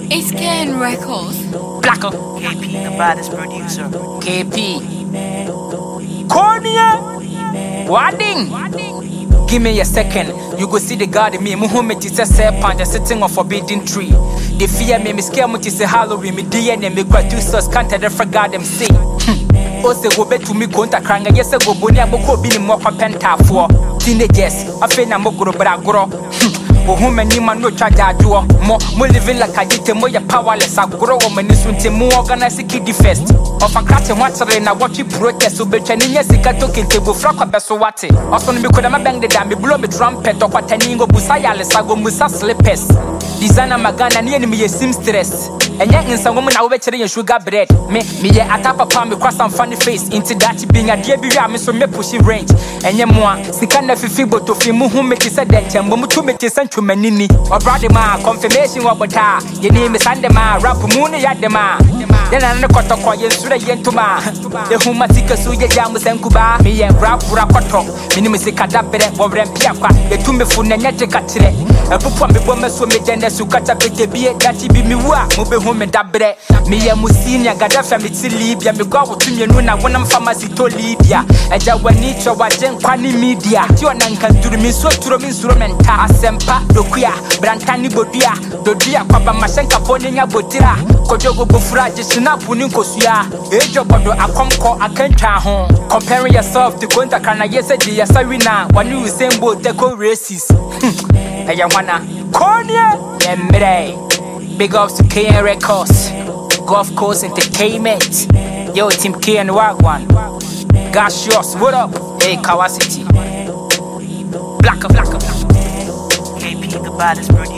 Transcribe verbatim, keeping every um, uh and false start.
It's Ken Records. Blacko. K P, the baddest producer. K P. Cornea. Wadding. Give me a second. You go see the God in me. Muhammad is a serpent sitting on forbidden tree. They fear me. Me scare me to say Halloween. Me D N A. Me gratuitous can't tell the God them say. Ose go bet to me konta kranga. Yes, go boni aboko bini mo kwa penta for teenagers. I feel na mo gro bra gro. Oh, who many man no charge aduo mo mo living like a jite mo ya powerless a grow woman is until mo organize kid first of a crack and water na what you protest so be training yes ka talking table fra kwa beso wate also no be koda ma bang the dam be blow me trumpet or kwatani ngo busaya le sago musa slippers designer magana ni enemy sim stress enye nsango na wo be kire sugar bread me me ye atapa pa me cross some funny face into that being a dear be me so me pushing range enye mo sika na fifi botofi mu hu me ti se den tembo mu tu me ti Chumanini, or Bradima, confirmation of what your name is Andema, Rapumuni Yadema. Then I got to call you Sura Yentuma. The Humatika Suya Yamus and Kuba, me and Rap Rapato, Minimisika Dabere, or Rampiapa, the Tumifuna Neticatre. A Pupam woman so me Jana Sukata Pete be that he be me wa, move home and Dabre. Me and Musinia Gadafa Mitsi Libya, me go to me Nuna, one of pharmacy to Libya. And Jawanicha Wajen Kwani Media. You and can do me so to me Surumenta, Sempa. Dokia, Brantani Bodia, Dodia, Papa Masenka Ponia Botira, Kojogo Bufra, Jisina Puninkosia, Ejo Bodo, a Comco, a Kenta home. Comparing yourself to Conta Kana Yesaji, Yasarina, one you same boat, Deco races. Ayawana, Cornea, Emre. Big ups to K N Records, Golf Course Entertainment. Yo, Team K and Wagwan. Gosh, yours, what up? Hey, Kawasiti. Black, black, black. K P, the baddest producer.